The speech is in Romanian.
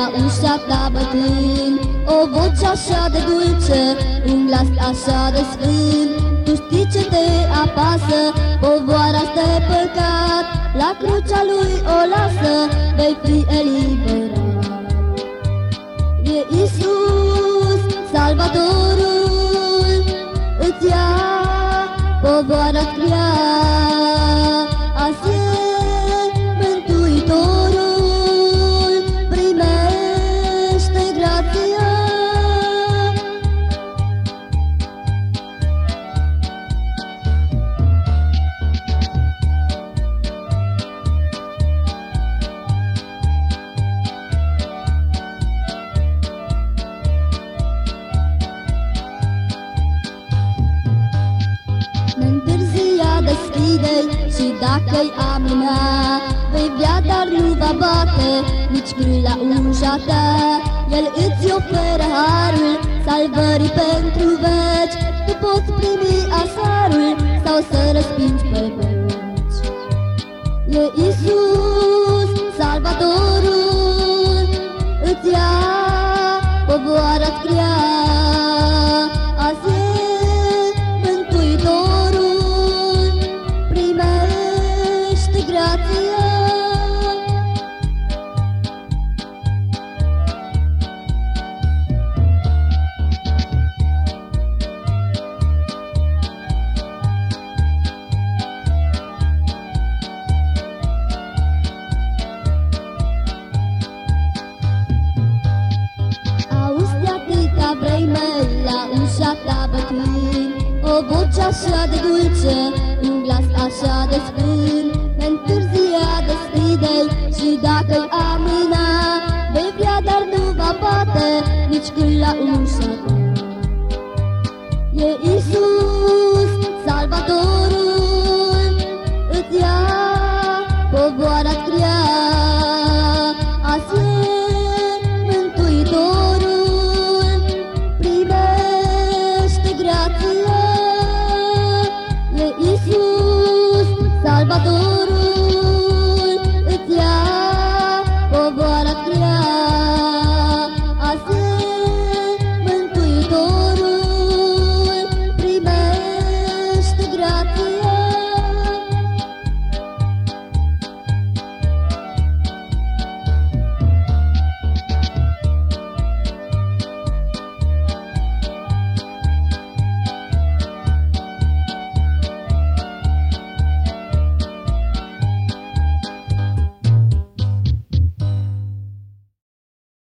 ușa ta bătând, o voce așa de dulce, un glas așa de sfânt. Tu știi ce te apasă, povoara-ți de păcat, la crucea lui o lasă, vei fi eliberat. E Iisus, Salvatorul, îți ia povoara-ți grea. Azi e Mântuitorul, primește grația. N-întârzia, deschide-i și dacă-i amâna, vei vrea, dar nu va bate nici când la ușa ta. El îți oferă harul salvării pentru veci, tu poți primi asarul sau să respingi pe veci. E Iisus, Salvatorul, îți ia povoara-ți grea. Azi e Mântuitorul, primește grația. Vreme la ușa ta bătând, o voce așa de dulce, un glas așa de sfânt. N-întârzia, deschide-i și dacă-i amâna, vei vrea, dar nu va bate nici când la ușa ta. E Iisus, Salvatorul, îți ia povoara-ți grea. Azi e Mântuitorul, primește grația. E Iisus, Salvatorul.